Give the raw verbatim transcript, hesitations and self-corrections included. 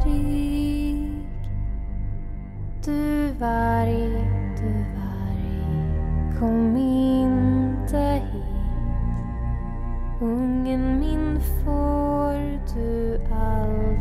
aldrig. Du varg, du varg, kom inte hit. Ungen min får du aldrig.